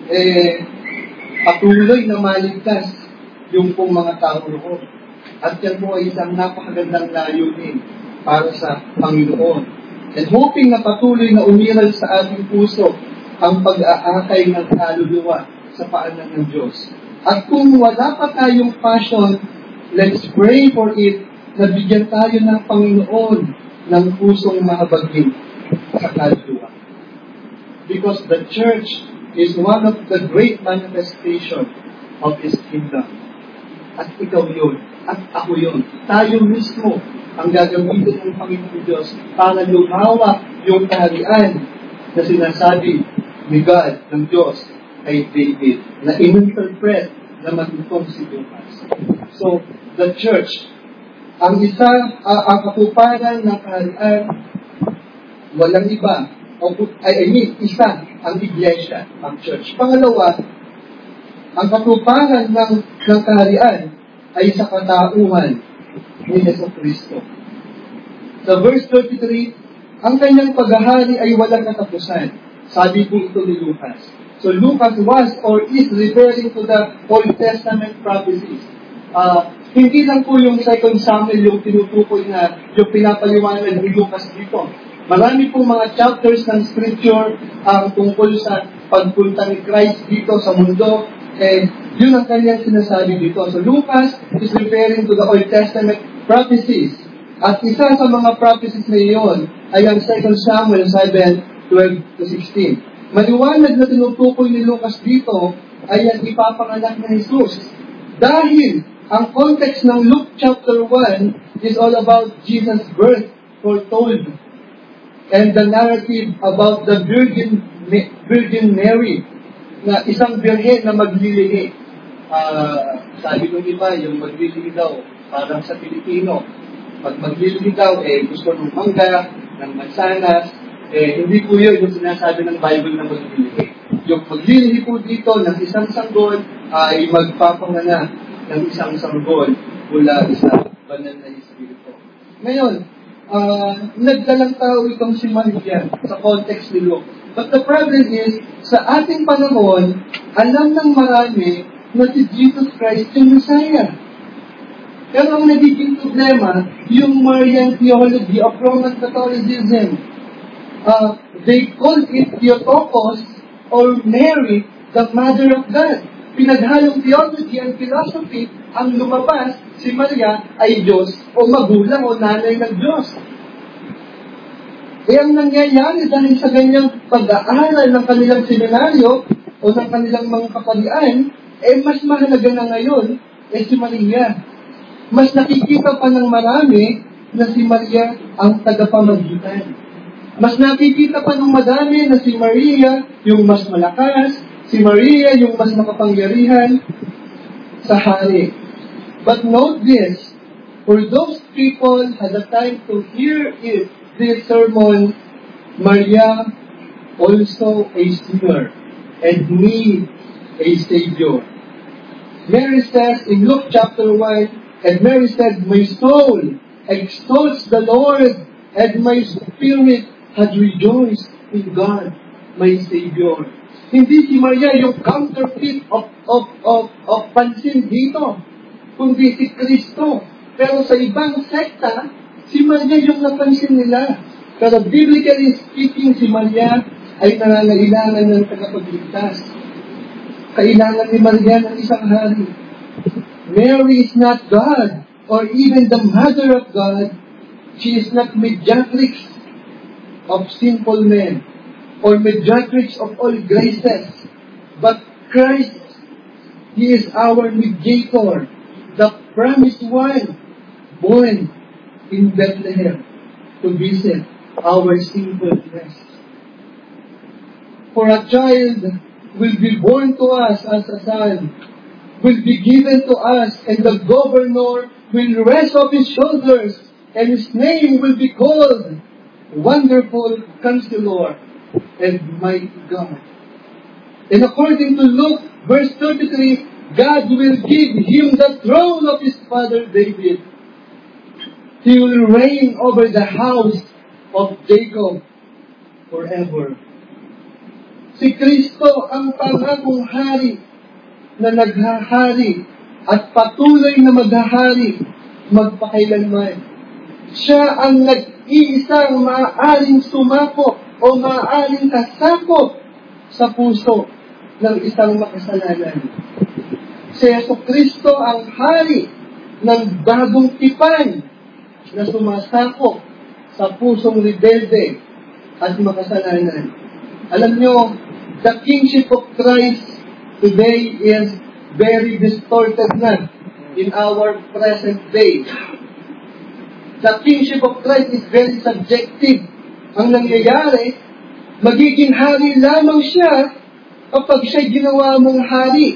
patuloy na maligtas yung pong mga tao roon. At yan po ay isang napakagandang layunin para sa Panginoon. And hoping na patuloy na umiral sa ating puso ang pag-aakay ng kaluluwa sa paanan ng Diyos. At kung wala pa tayong passion, let's pray for it na bigyan tayo ng Panginoon ng pusong mahabagin sa kaluluwa. Because the church is one of the great manifestations of His kingdom. At ikaw yun. At ako yun. Tayo mismo ang gagamitin ng Panginoon Diyos para lumawak yung kaharian na sinasabi ni God, ng Diyos, kay David, na in-interpret na matutong si Lucas. So, the church, ang katuparan ng kaharian, walang iba, isa, ang iglesia, ang church. Pangalawa, ang katuparan ng kaharian ay sa katauhan ni Jesucristo. Sa verse 33, ang kanyang paghahari ay walang katapusan. Sabi po ito ni Lucas. So Lucas was or is referring to the Old Testament prophecies. Hindi lang po yung 2 Samuel yung tinutukoy na yung pinapaliwanag ni Lucas dito. Marami pong mga chapters ng scripture tungkol sa pagpunta ni Christ dito sa mundo. Yun ang kanyang sinasabi dito. So Lucas is referring to the Old Testament prophecies. At isa sa mga prophecies na iyon ay ang 2 Samuel 7:12-16. Maliwanag na tinutukoy ni Lucas dito ay ang ipapanganak na Jesus. Dahil ang context ng Luke chapter 1 is all about Jesus' birth foretold. And the narrative about the Virgin Mary, na isang birhen na maglilihi. Sabi ng iba, yung maglilihi daw, parang sa Pilipino. Pag maglilihi daw, gusto ng mangga, ng mansanas, hindi po yun yung sinasabi ng Bible na maglilihi. Yung maglilihi po dito ng isang sanggol ay magpapanganak ng isang sanggol mula sa banal na Espiritu. Ngayon, nagdalang tao itong si Maria sa context ni Luke. But the problem is, sa ating panahon, alam ng marami na si Jesus Christ yung Messiah. Pero ang nagiging problema, yung Marian theology of Roman Catholicism. They call it Theotokos or Mary, the Mother of God. Pinaghalong theology and philosophy ang lumabas, si Maria ay Diyos o magulang o nanay ng Diyos. Ang nangyayari dahil sa ganyang pag-aaral ng kanilang seminaryo o ng kanilang mga kapalian, mas mahalaga na ngayon si Maria. Mas nakikita pa ng marami na si Maria ang tagapamagitan. Mas nakikita pa ng madami na si Maria yung mas malakas, si Maria yung mas makapangyarihan sa hari. But note this, for those people had the time to hear this sermon, Maria also a sinner and need a Savior. Mary says in Luke chapter 1, and Mary said, "My soul extols the Lord, and my spirit had rejoiced in God, my Savior." Hindi si Maria yung counterfeit of pansin dito, kundi si Kristo. Pero sa ibang sekta, si Maria yung napansin nila. Pero biblically speaking, si Maria ay nangangailangan ng tagapagligtas. Kailangan ni Maria ng isang hari. Mary is not God, or even the Mother of God. She is not mediatrix of sinful men, or mediatrix of all graces, but Christ, He is our mediator, the promised one, born in Bethlehem to visit our sinful flesh. For a child will be born to us as a son, will be given to us, and the governor will rest on his shoulders, and his name will be called Wonderful Counselor and Mighty God. And according to Luke, verse 33, God will give him the throne of his father David. He will reign over the house of Jacob forever. Si Kristo ang pangakong hari na naghahari at patuloy na maghahari magpakailanman. Siya ang nag-iisang maaaring sumako o maaaring kasakop sa puso ng isang makasalanan. Si Jesucristo ang hari ng bagong tipan na sumasakop sa pusong rebelde at makasalanan. Alam nyo, the kingship of Christ today is very distorted na in our present day. The kingship of Christ is very subjective. ang nangyayari, magiging hari lamang siya kapag siya'y ginawa mong hari.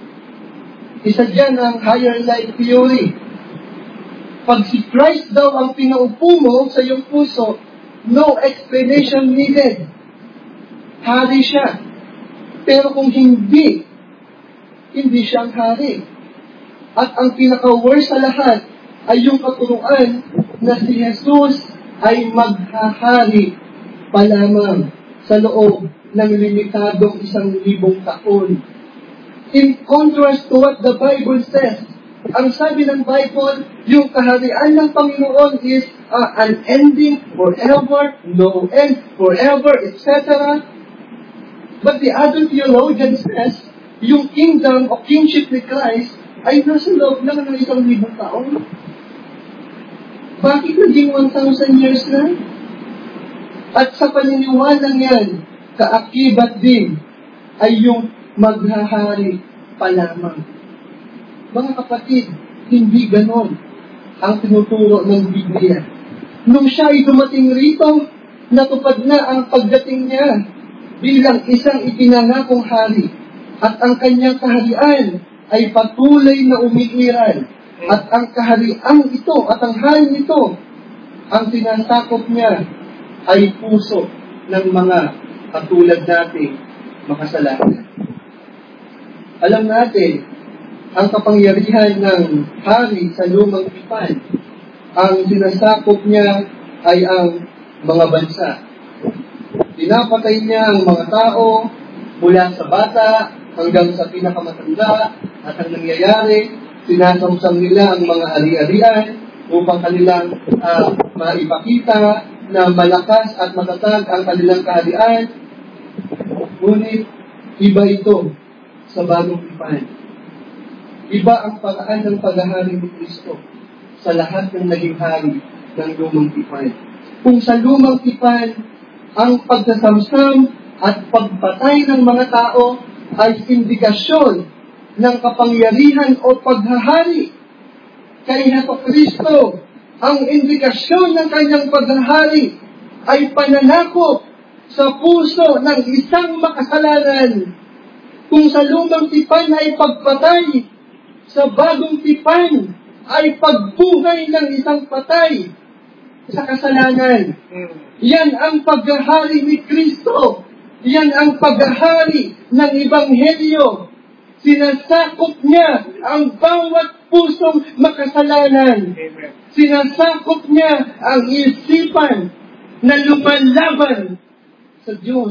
Isa dyan ang higher life theory. Pag si Christ daw ang pinaupo mo sa iyong puso, no explanation needed. Hari siya. Pero kung hindi siya ang hari. At ang pinaka-worst sa lahat ay yung katuruan na si Jesus ay maghahari pa lamang sa loob ng limitadong 1,000 taon. In contrast to what the Bible says, ang sabi ng Bible, yung kaharian ng Panginoon is unending, forever, no end, forever, etc. But the other theologian says, yung kingdom o kingship ni Christ ay nasa loob lang ng 1,000 taon. Bakit naging 1,000 years na? At sa paniniwalang yan, kaakibat din ay yung maghahari pa lamang. Mga kapatid, hindi ganon ang tinuturo ng Biblia. Nung siya ay dumating rito, natupad na ang pagdating niya bilang isang ipinangakong hari. At ang kanyang kaharian ay patuloy na umiiral. At ang kaharian ito, at ang hari nito, ang sinasakop niya ay puso ng mga katulad nating makasalanan. Alam natin, ang kapangyarihan ng hari sa lumang tipan, ang sinasakop niya ay ang mga bansa. Pinapatay niya ang mga tao mula sa bata hanggang sa pinakamatanda, at ang nangyayari, sinasamsam nila ang mga ari-arian upang kanilang maipakita na malakas at matatag ang kanilang kaharian. Ngunit, iba ito sa bagong tipan. Iba ang paraan ng paghahari ni Kristo sa lahat ng naging hari ng lumang tipan. Kung sa lumang tipan, ang pagsasamsam at pagpatay ng mga tao ay indikasyon ng kapangyarihan o paghahari. Kay Kristo, ang indikasyon ng kanyang paghahari ay pananakop sa puso ng isang makasalanan. Kung sa lumang tipan ay pagpatay, sa bagong tipan ay pagbuhay ng isang patay sa kasalanan. Yan ang paghahari ni Kristo. Yan ang paghahari ng Ebanghelyo. Sinasakop niya ang bawat pusong makasalanan. Sinasakop niya ang isipan na lumalaban sa Diyos.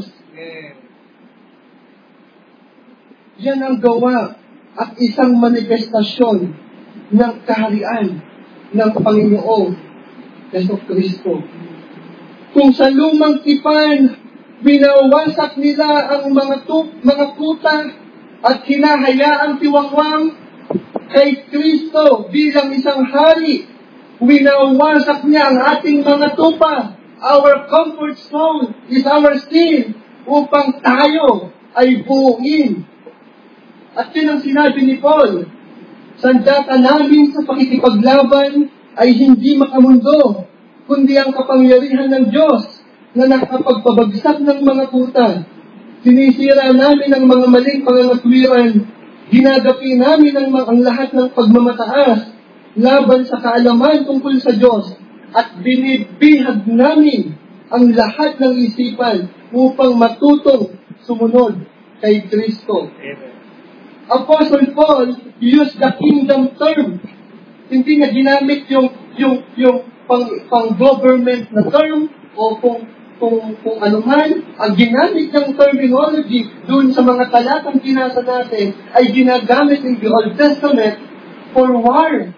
Yan ang gawa at isang manifestasyon ng kaharian ng Panginoong Jesucristo. Kung sa lumang tipan, binawasak nila ang mga puta at hinahayaang tiwangwang, kay Kristo bilang isang hari, winawasak niya ang ating mga tupa. Our comfort zone is our sin upang tayo ay buuin. At yun ang sinabi ni Paul, sandata namin sa pakikipaglaban ay hindi makamundo, kundi ang kapangyarihan ng Diyos na nakapagpabagsak ng mga puta. Sinisira namin ang mga maling pangangatwiran. Ginagapi namin ang lahat ng pagmamataas laban sa kaalaman tungkol sa Diyos. At binibihag namin ang lahat ng isipan upang matutong sumunod kay Kristo. Apostle Paul used the kingdom term. Hindi niya ginamit yung pang-government na term o kung ano man, ang ginamit ng terminology doon sa mga talatang binasa natin ay ginagamit in the Old Testament for war.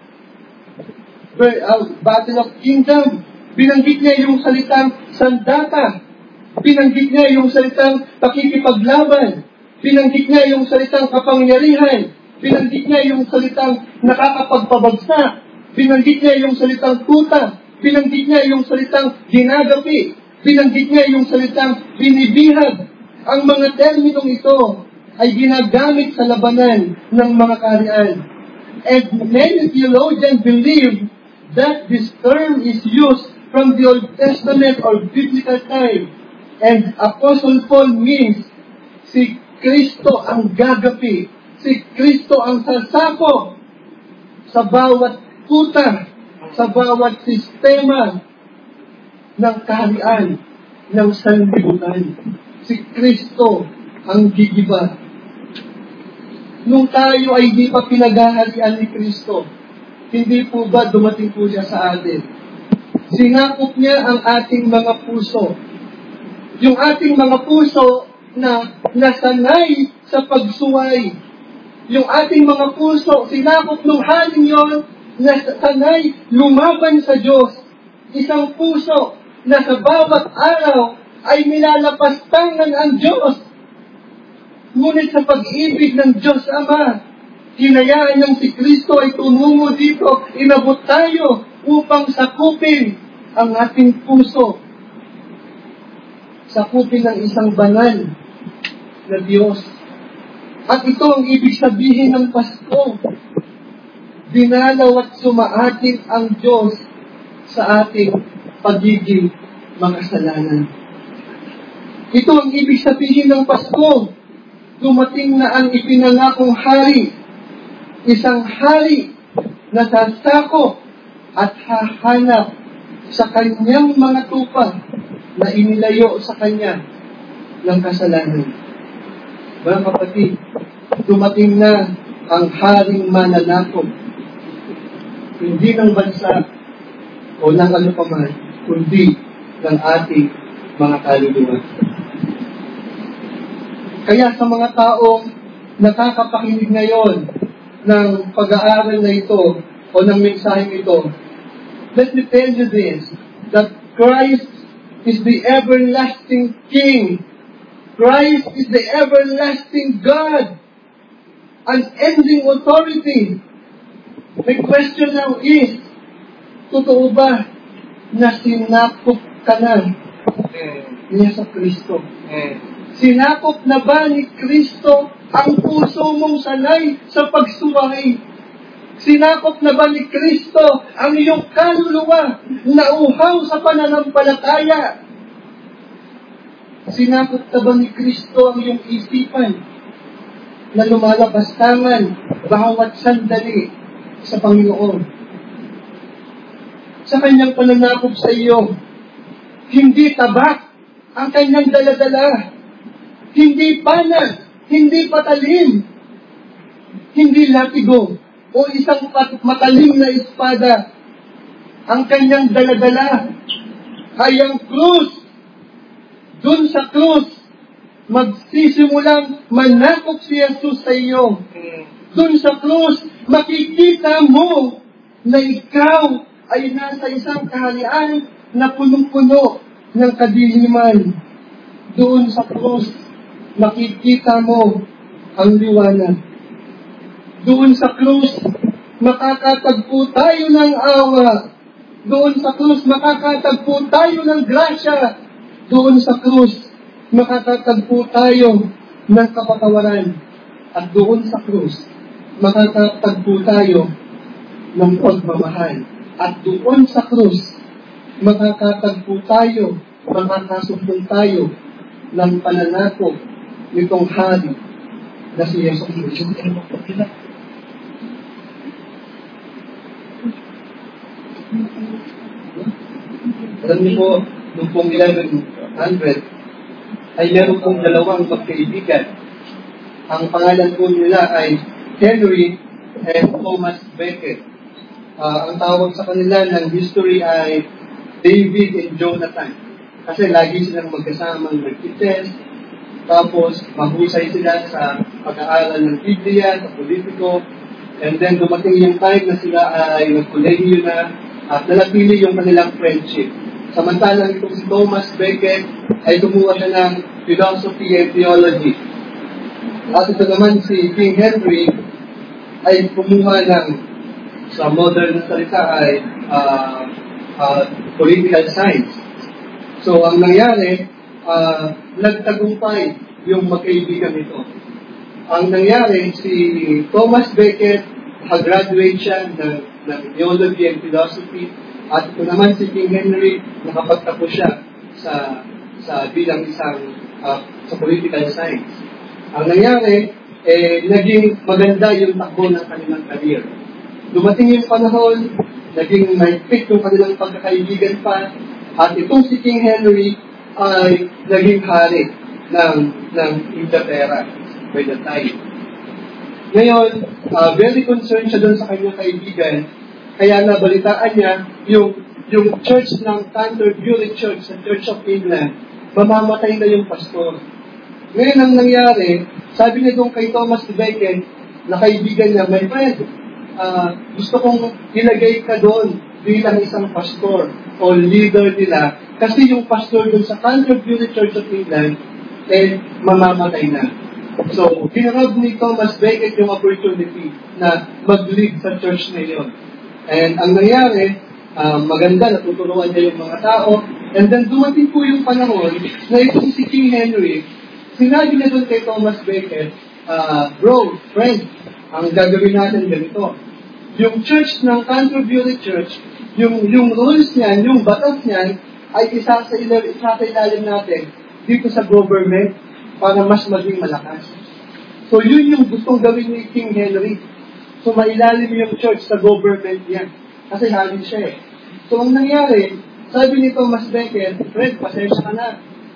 Battle of kingdom. Binanggit niya yung salitang sandata. Binanggit niya yung salitang pakikipaglaban. Binanggit niya yung salitang kapangyarihan. Binanggit niya yung salitang nakakapagpabagsak. Binanggit niya yung salitang puta. Binanggit niya yung salitang ginagapi. Binanggit niya yung salitang binibihag. Ang mga terminong ito ay ginagamit sa labanan ng mga kaharian. And many theologians believe that this term is used from the Old Testament or biblical time. And Apostle Paul means si Kristo ang gagapi, si Kristo ang sasako sa bawat kuta, sa bawat sistema ng kaharian, ng sanlibutan. Si Kristo ang gigiba. Nung tayo ay di pa pinaghaharian ni Kristo, hindi po ba dumating po siya sa atin? Sinakop niya ang ating mga puso. Yung ating mga puso na nasanay sa pagsuway. Yung ating mga puso, sinakop ng haling yon, nasanay lumaban sa Diyos. Isang puso na sa bawat araw ay nilalapastangan ang Diyos. Ngunit sa pag-ibig ng Diyos Ama, hinayaan niyang si Kristo ay tumungo dito, inabot tayo upang sakupin ang ating puso. Sakupin ng isang banal na Diyos. At ito ang ibig sabihin ng Pasko. Dinalaw at sumaatin ang Diyos sa ating pagiging makasalanan. Ito ang ibig sabihin ng Pasko. Dumating na ang ipinangakong hari, isang hari na sasako at hahanap sa kanyang mga tupa na inilayo sa kanya ng kasalanan. Mga kapatid, dumating na ang haring mananakop, hindi ng bansa o ng ano paman, kundi ng ating mga kaluluwa. Kaya sa mga taong nakakapakinig ngayon ng pag-aaral na ito o ng mensaheng ito, let me tell you this, that Christ is the everlasting King. Christ is the everlasting God, unending authority. The question now is, totoo ba na sinakop ka na niya sa Kristo? Sinakop na ba ni Kristo ang puso mong sanay sa pagsuway? Sinakop na ba ni Kristo ang iyong kaluluwa na uhaw sa pananampalataya? Sinakop na ba ni Kristo ang iyong isipan na lumalabastangan bawat sandali sa Panginoon? Sa kanyang pananakop sa iyo, hindi tabak ang kanyang daladala. Hindi panag, hindi patalim, hindi latigo, o isang matalim na espada. Ang kanyang daladala ay ang krus. Dun sa krus, magsisimulang manakop si Jesus sa iyo. Dun sa krus, makikita mo na ikaw ay nasa isang kaharian na punong-puno ng kadiliman. Doon sa krus, makikita mo ang liwanag. Doon sa krus, makakatagpo tayo ng awa. Doon sa krus, makakatagpo tayo ng grasya. Doon sa krus, makakatagpo tayo ng kapatawaran. At doon sa krus, makakatagpo tayo ng pagmamahal. At doon sa krus, makakatagpo tayo, makakasumpong tayo ng pananakop nitong hari na si Jesus Cristo. Alam niyo po, noong pong 1100, ay meron pong dalawang magkaibigan. Ang pangalan po nila ay Henry and Thomas Becket. Ang tawag sa kanila ng history ay David and Jonathan. Kasi lagi silang magkasamang nagtitest, tapos mahusay sila sa pag-aaral ng Biblia, sa politiko, and then dumating yung time na sila ay nag-colegio na at nanatili yung kanilang friendship. Samantalang itong si Thomas Becket ay kumuha siya ng philosophy and theology. At ito naman si King Henry ay kumuha ng, sa modern na salita ay political science. So ang nangyari, nagtagumpay yung magkaibigan ito. Ang nangyari, si Thomas Becket, graduate siya ng theology and philosophy, At ito naman si King Henry, nakapagtapos siya sa bilang isang sa political science. Ang nangyari, naging maganda yung takbo ng kanilang career. Dumating yung panahon, naging mahigpit yung kanilang pagkakaibigan pa, at itong si King Henry ay naging hari ng Inglaterra by the time. Ngayon, very concerned siya doon sa kanyang kaibigan, kaya nabalitaan niya yung church ng Canterbury Church, sa Church of England, mamamatay na yung pastor. Ngayon ang nangyari, sabi niya doon kay Thomas Becket, na kaibigan niya, my friend, gusto kong ilagay ka doon bilang isang pastor o leader nila, kasi yung pastor doon sa Canterbury Church of England, mamamatay na. So, hinarap ni Thomas Becket yung opportunity na mag-lead sa church na yun. And ang nangyari, maganda, natuturuan niya yung mga tao. And then dumating po yung panahon na itong si King Henry, sinabi niya doon kay Thomas Becket, bro, friend, ang gagawin natin ganito. Yung church ng Canterbury Church, yung rules niyan, yung batas niyan, ay isa sa ilalim natin dito sa government para mas maging malakas. So yun yung gustong gawin ni King Henry. So mailalim yung church sa government niya. Kasi halin siya eh. So ang nangyari, sabi ni Thomas Becket, Fred, pasensya ka na.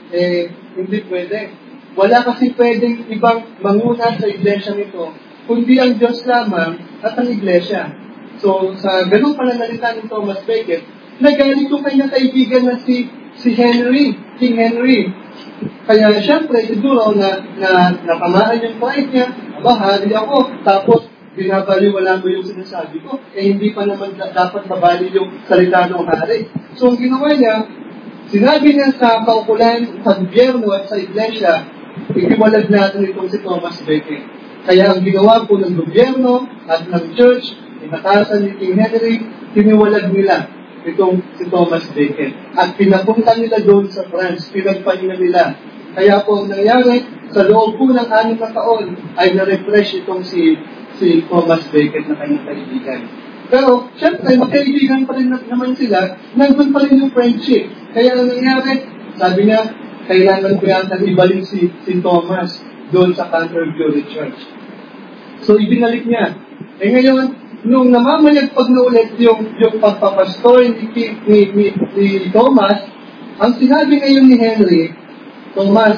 Hindi pwede. Wala kasi pwedeng ibang manguna sa iglesia nito, kundi ang Diyos lamang at ang iglesia. So sa ganung pananalita ni Thomas Becket, nagalit yung kanyang kaibigan na si Henry, King Henry. Kaya siyempre, siguro na natamaan yung pride niya, hari ako, tapos binabaliwala mo yung sinasabi ko, hindi pa naman dapat mabali yung salita ng hari. So ang ginawa niya, sinabi niya sa kaukulan, sa gobyerno at sa iglesia, ikiwalag natin itong si Thomas Becket. Kaya ang ginawa po ng gobyerno at ng church, inatasan ni King Henry, tiniwalag nila itong si Thomas Becket. At pinapunta nila doon sa France, pinagpahinga nila. Kaya po ang nangyari, sa loob po ng 6 na taon, ay na-refresh itong si Thomas Becket na kanyang kaibigan. Pero, syempre, magkaibigan pa rin naman sila, nandun pa rin yung friendship. Kaya ang nangyari, sabi niya, kailangan ko yata ibalik si Thomas doon sa Canterbury Church. So, ibinalik niya. Ngayon, nung namamayagpag na ulit yung pagpapastor ni Thomas, ang sinabi ngayon ni Henry, Thomas,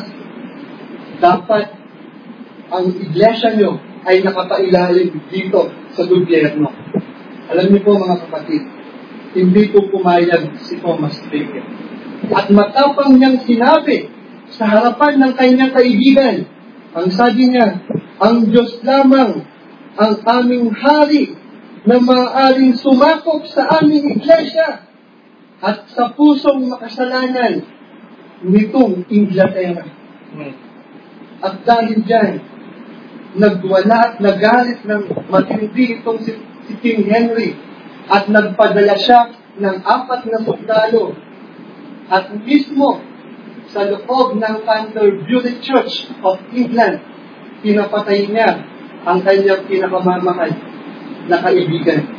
dapat ang iglesia nyo ay nakapailalim dito sa gobyerno. Alam niyo po mga kapatid, hindi po pumayag si Thomas Becket. At matapang niyang sinabi sa harapan ng kanyang kaibigan, ang sabi niya, ang Diyos lamang ang aming hari na maaaring sumakop sa aming iglesia at sa pusong makasalanan nitong Inglaterra. At dahil dyan, nagwala at nagalit ng matindi itong si King Henry at nagpadala siya ng 4 na sundalo at mismo sa loob ng Canterbury Church of England, pinapatay niya ang kanyang pinakamamahal na kaibigan.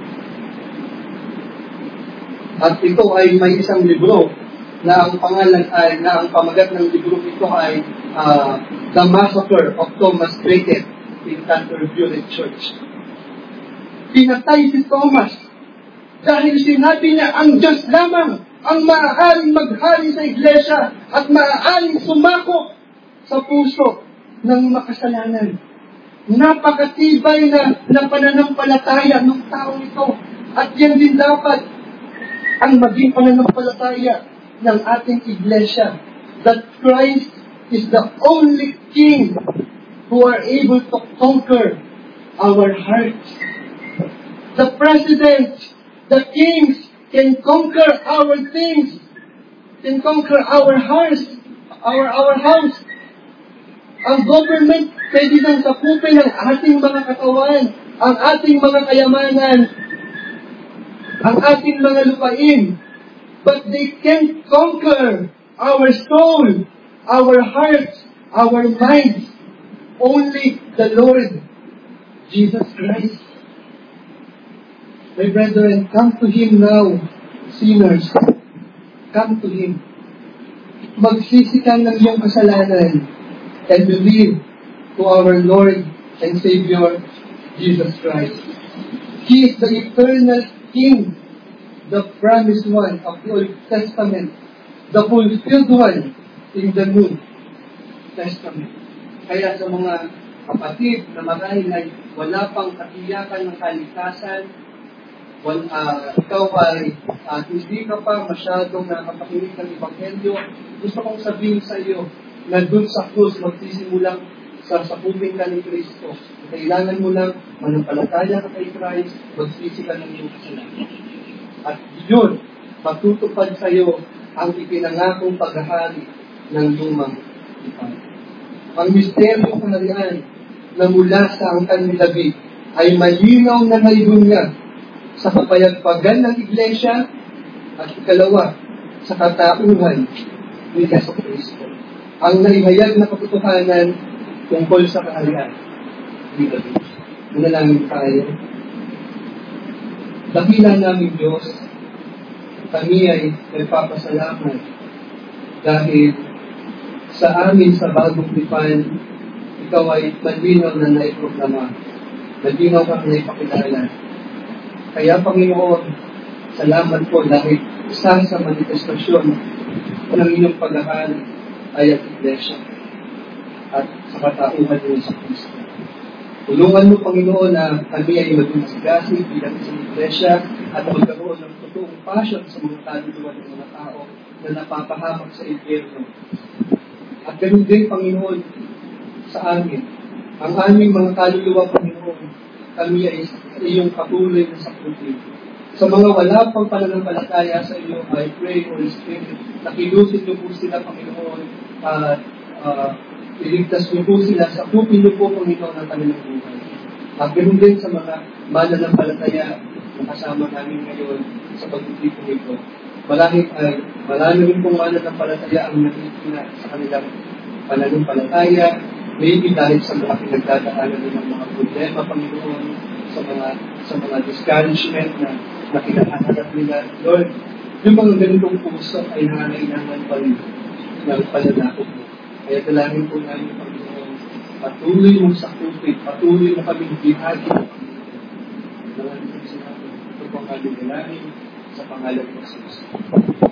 At ito ay may isang libro na ang pangalan ay, na ang pamagat ng libro ito ay The Massacre of Thomas Becket in Canterbury Church. Pinatay si Thomas dahil sinabi niya ang Diyos lamang ang maaaring maghari sa iglesia at maaaring sumakop sa puso ng makasalanan. Napakatibay na pananampalataya ng tao ito. At yan din dapat ang maging pananampalataya ng ating iglesia. That Christ is the only King who are able to conquer our hearts. The president, the kings can conquer our things, can conquer our hearts, our house. Ang government, pwede nang sakupin ang ating mga katawan, ang ating mga kayamanan, ang ating mga lupain. But they can't conquer our soul, our hearts, our minds. Only the Lord Jesus Christ. My brethren, come to Him now sinners, come to Him. Magsisi ka ng iyong kasalanan and believe to our Lord and Savior, Jesus Christ. He is the eternal King, the promised one of the Old Testament, the fulfilled one in the New Testament. Kaya sa mga kapatid na marahil ay wala pang katiyakan ng kaligtasan, ikaw ay hindi ka pa masyadong nakapakinig ng Ebanghelyo, gusto kong sabihin sa iyo na dun sa krus magsisimulang sa sapupin ka ni Kristo. Kailangan mo lang manampalataya ka kay Christ, magsisi ka ng iyong kasalanan. At yun, matutupad sa iyo ang ipinangakong paghahari ng lumang tipan. Ang misteryo ng kaharian na mula sa angkan ni David ay malinaw na naibunyag sa kapayagpagan ng Iglesia at ikalawa, sa katauhan ni Yesu Kristo. Ang naihayag na katotohanan tungkol sa kaharian ni David. Manalangin tayo. Dakilan namin Diyos, kami ay nagpapasalamat dahil sa amin sa bagong tipan, ikaw ay malinaw na naiproklama. Malinaw ka na ipakilala. Kaya Panginoon, salamat po dahil isa sa manifestasyon ng iyong paghahari ay ang Iglesia at sa katauhan mo sa Kristo. Tulungan mo, Panginoon, na kami ay maging masigasig bilang isang Iglesia at magkaroon ng totoong passion sa mga kaluluwa ng mga tao na napapahamak sa impyerno. At ganoon din, Panginoon, sa amin. Ang aming mga kaluluwa, Panginoon, kami ay sa iyong patuloy na sakupin. Sa mga wala pang pananampalataya sa iyo, I pray, Holy Spirit, nakilusin niyo po sila, Panginoon, at iligtas niyo po sila, sakupin niyo po, Panginoon, ang kanilang buhay. At ganoon din sa mga mananampalataya na kasama namin ngayon sa pagtitipon ito. Marami rin pong mananampalataya ang nakikita sa kanilang pananampalataya, maybe dahil sa mga pinagdadaanan ng mga problema, Panginoon, sa mga discouragement na kinakaharap nila. Lord, yung mga ganitong puso ay nangangailangan pa rin ng pananakot mo. Kaya dalangin po namin, Panginoon, patuloy mong sakupin, patuloy mo kaming bihagi. Dalangin po sinabi, ito po ang aming dalangin sa pangalan ng Jesus.